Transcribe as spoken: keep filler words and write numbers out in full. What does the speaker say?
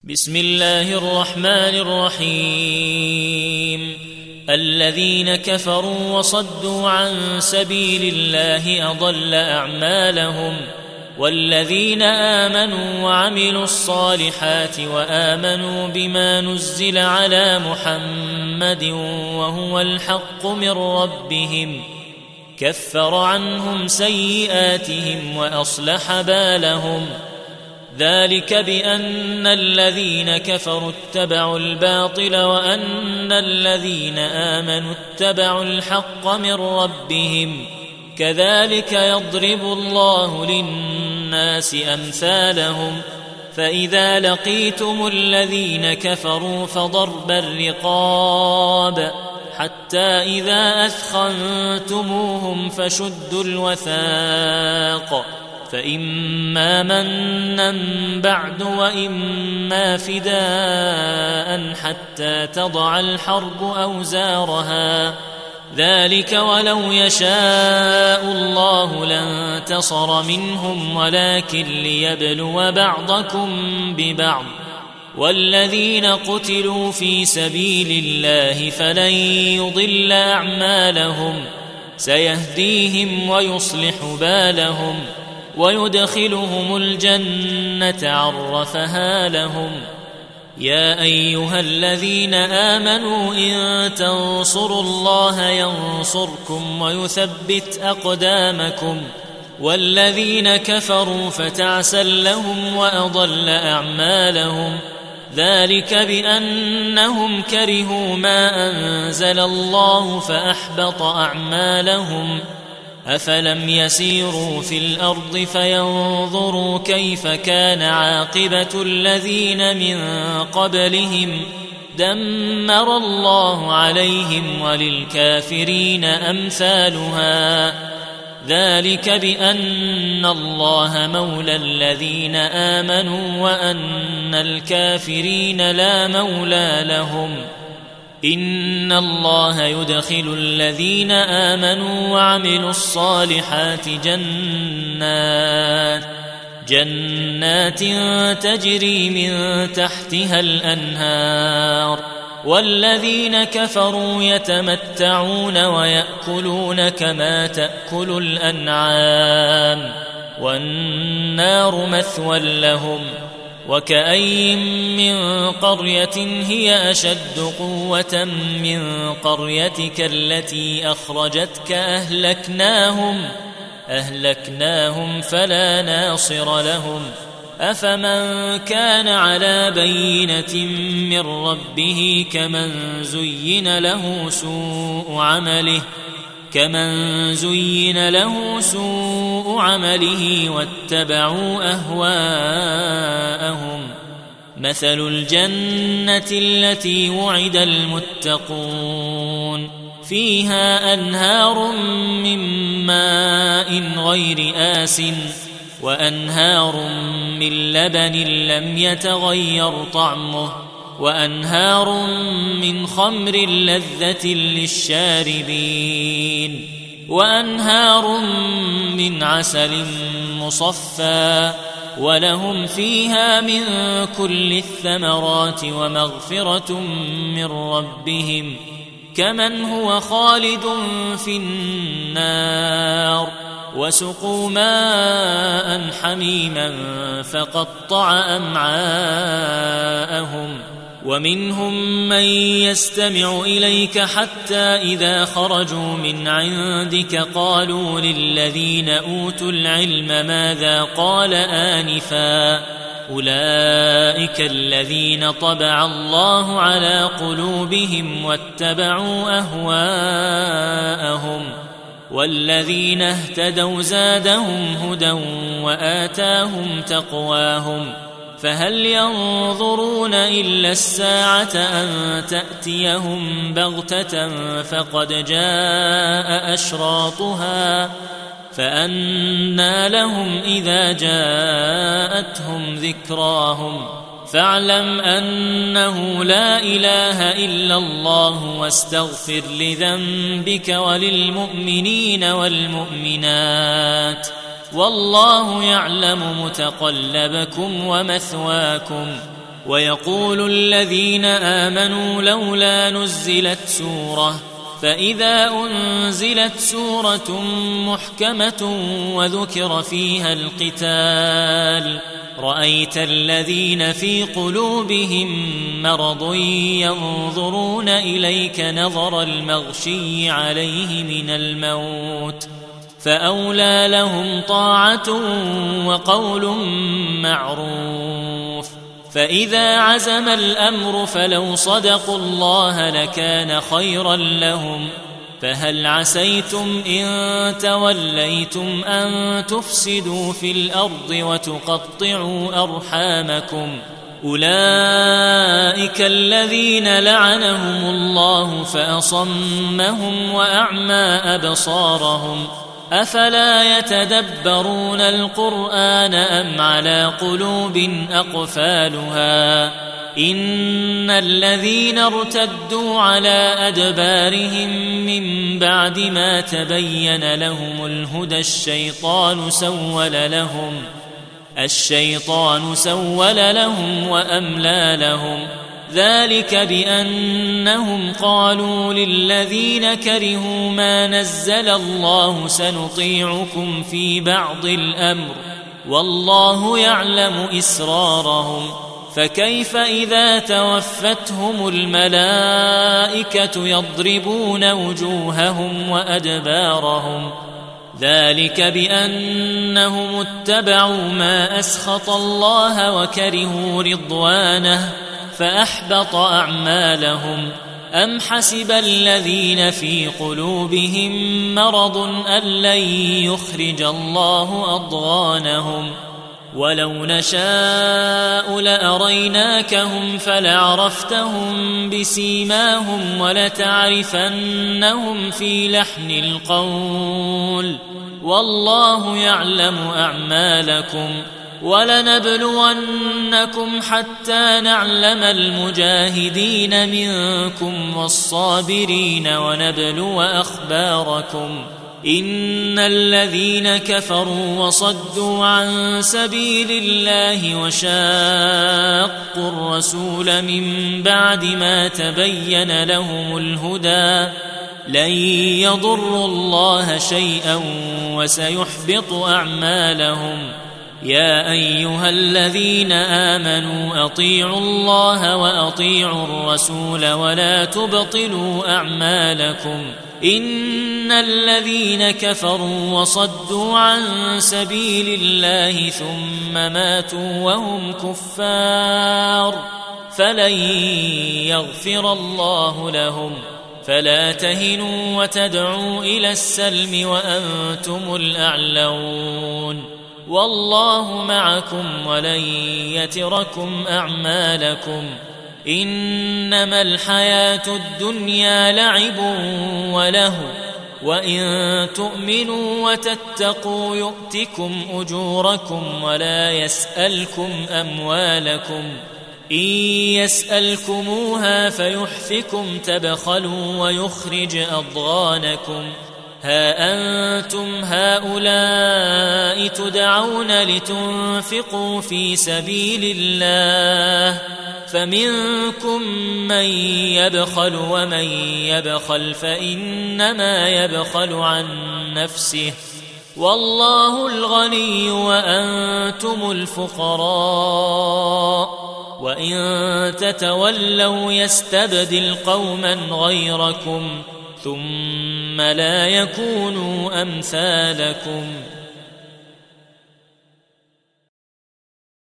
بسم الله الرحمن الرحيم. الذين كفروا وصدوا عن سبيل الله أضل أعمالهم، والذين آمنوا وعملوا الصالحات وآمنوا بما نزل على محمد وهو الحق من ربهم كفر عنهم سيئاتهم وأصلح بالهم. ذلك بأن الذين كفروا اتبعوا الباطل وأن الذين آمنوا اتبعوا الحق من ربهم، كذلك يضرب الله للناس أمثالهم. فإذا لقيتم الذين كفروا فضرب الرقاب حتى إذا أثخنتموهم فشدوا الوثاق، فإما منا بعد وإما فداء حتى تضع الحرب أوزارها. ذلك ولو يشاء الله لانتصر منهم ولكن ليبلو بعضكم ببعض. والذين قتلوا في سبيل الله فلن يضل أعمالهم، سيهديهم ويصلح بالهم ويدخلهم الجنة عرفها لهم. يا أيها الذين آمنوا إن تنصروا الله ينصركم ويثبت أقدامكم. والذين كفروا فتعسا لهم وأضل أعمالهم. ذلك بأنهم كرهوا ما أنزل الله فأحبط أعمالهم. أفلم يسيروا في الأرض فينظروا كيف كان عاقبة الذين من قبلهم دمر الله عليهم وللكافرين أمثالها. ذلك بأن الله مولى الذين آمنوا وأن الكافرين لا مولى لهم. إن الله يدخل الذين آمنوا وعملوا الصالحات جنات جنات تجري من تحتها الأنهار، والذين كفروا يتمتعون ويأكلون كما تأكل الأنعام، والنار مثوى لهم. وكأين من قرية هي أشد قوة من قريتك التي أخرجتك أهلكناهم أهلكناهم فلا ناصر لهم. أفمن كان على بينة من ربه كمن زين له سوء عمله كمن زين له سوء عمله واتبعوا أهواءهم. مثل الجنة التي وعد المتقون فيها أنهار من ماء غير آسٍ وأنهار من لبن لم يتغير طعمه وأنهار من خمر لذة للشاربين وأنهار من عسل مصفى ولهم فيها من كل الثمرات ومغفرة من ربهم كمن هو خالد في النار. وسقوا ماء حميما فقطع أمعاءهم. ومنهم من يستمع إليك حتى إذا خرجوا من عندك قالوا للذين أوتوا العلم ماذا قال آنفا أولئك الذين طبع الله على قلوبهم واتبعوا أهواءهم. والذين اهتدوا زادهم هدى وآتاهم تقواهم. فهل ينظرون إلا الساعة أن تأتيهم بغتة فقد جاء أشراطها فأنى لهم إذا جاءتهم ذكراهم. فاعلم أنه لا إله إلا الله واستغفر لذنبك وللمؤمنين والمؤمنات والله يعلم متقلبكم ومثواكم ويقول الذين آمنوا لولا نزلت سورة فإذا أنزلت سورة محكمة وذكر فيها القتال رأيت الذين في قلوبهم مرض ينظرون إليك نظر المغشي عليه من الموت فأولى لهم طاعة وقول معروف فإذا عزم الأمر فلو صدقوا الله لكان خيرا لهم فهل عسيتم إن توليتم أن تفسدوا في الأرض وتقطعوا أرحامكم أولئك الذين لعنهم الله فأصمهم وأعمى أبصارهم أفلا يتدبرون القرآن أم على قلوب أقفالها إن الذين ارتدوا على أدبارهم من بعد ما تبين لهم الهدى الشيطان سول لهم الشيطان سول لهم وأملى لهم ذلك بأنهم قالوا للذين كرهوا ما نزل الله سنطيعكم في بعض الأمر والله يعلم إسرارهم فكيف إذا توفتهم الملائكة يضربون وجوههم وأدبارهم ذلك بأنهم اتبعوا ما أسخط الله وكرهوا رضوانه فأحبط أعمالهم أم حسب الذين في قلوبهم مرض أن لن يخرج الله أضغانهم ولو نشاء لأريناكهم فلعرفتهم بسيماهم ولتعرفنهم في لحن القول والله يعلم أعمالكم ولنبلونكم حتى نعلم المجاهدين منكم والصابرين ونبلو أخباركم إن الذين كفروا وصدوا عن سبيل الله وشاقوا الرسول من بعد ما تبين لهم الهدى لن يضروا الله شيئا وسيحبط أعمالهم يا أيها الذين آمنوا أطيعوا الله وأطيعوا الرسول ولا تبطلوا أعمالكم إن الذين كفروا وصدوا عن سبيل الله ثم ماتوا وهم كفار فلن يغفر الله لهم فلا تهنوا وتدعوا إلى السلم وأنتم الأعلون والله معكم ولن يتركم أعمالكم إنما الحياة الدنيا لعب وله وإن تؤمنوا وتتقوا يؤتكم أجوركم ولا يسألكم أموالكم إن يسألكموها فيحفكم تبخلوا ويخرج أضغانكم ها أنتم هؤلاء تدعون لتنفقوا في سبيل الله فمنكم من يبخل ومن يبخل فإنما يبخل عن نفسه والله الغني وأنتم الفقراء وإن تتولوا يستبدل قوما غيركم ثم لا يكونوا أمثالكم